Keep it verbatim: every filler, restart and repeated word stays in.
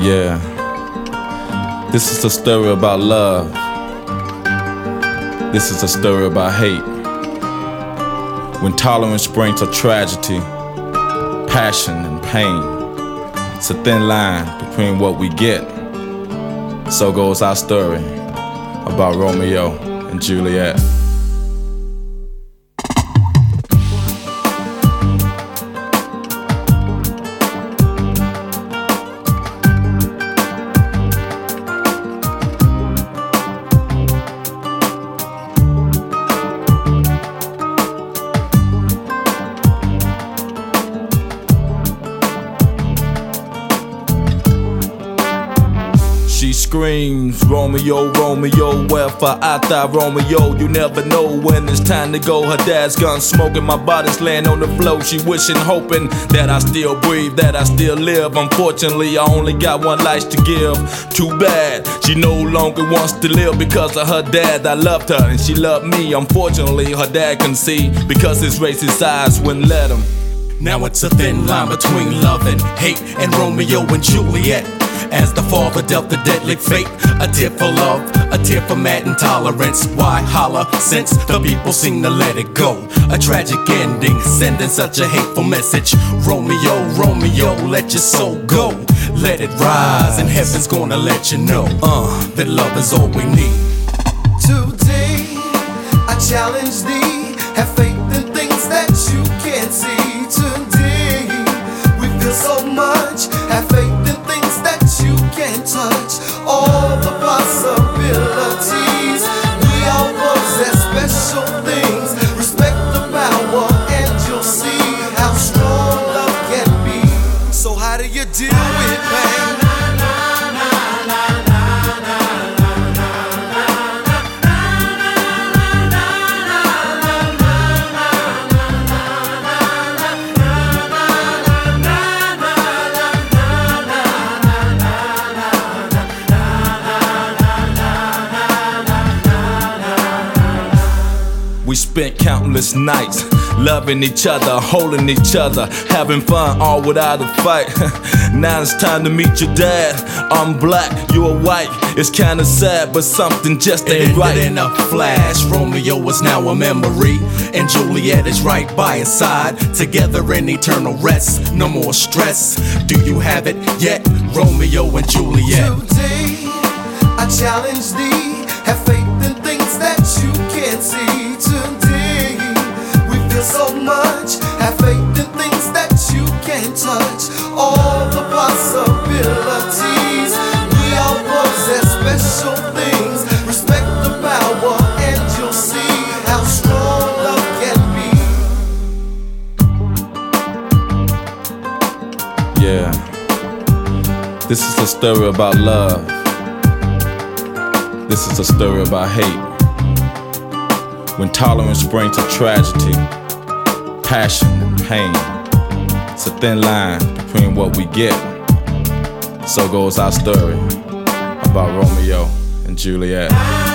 Yeah, this is a story about love. This is a story about hate. When tolerance brings a tragedy, passion and pain, it's a thin line between what we get. So goes our story about Romeo and Juliet. She screams, Romeo, Romeo, wherefore I thought Romeo, you never know when it's time to go. Her dad's gun smoking, my body's laying on the floor. She wishing, hoping that I still breathe, that I still live. Unfortunately, I only got one life to give. Too bad, she no longer wants to live because of her dad. I loved her and she loved me. Unfortunately, her dad can see because his racist eyes wouldn't let him. Now it's a thin line between love and hate, and Romeo and Juliet. As the father dealt the deadly fate, a tear for love, a tear for mad intolerance. Why holler since the people seem to let it go? A tragic ending, sending such a hateful message. Romeo, Romeo, let your soul go. Let it rise, and heaven's gonna let you know uh, that love is all we need. Today, I challenge thee, have faith in things that you can't see. Today, we feel so much, have faith in things that you can't touch. All the possibilities, we all possess special things. Respect the power and you'll see how strong love can be. So how do you deal with pain? We spent countless nights loving each other, holding each other, having fun, all without a fight. Now it's time to meet your dad. I'm black, you're white. It's kinda sad, but something just ain't It right. ended in a flash. Romeo is now a memory, and Juliet is right by his side. Together in eternal rest, no more stress. Do you have it yet, Romeo and Juliet? Today, I challenge thee, have faith in things that you can't see. Today, we feel so much, have faith in things that you can't touch. All the possibilities, we all possess special things. Respect the power and you'll see how strong love can be. Yeah, this is a story about love. This is a story about hate. When tolerance brings a tragedy, passion and pain, it's a thin line between what we get. So goes our story about Romeo and Juliet.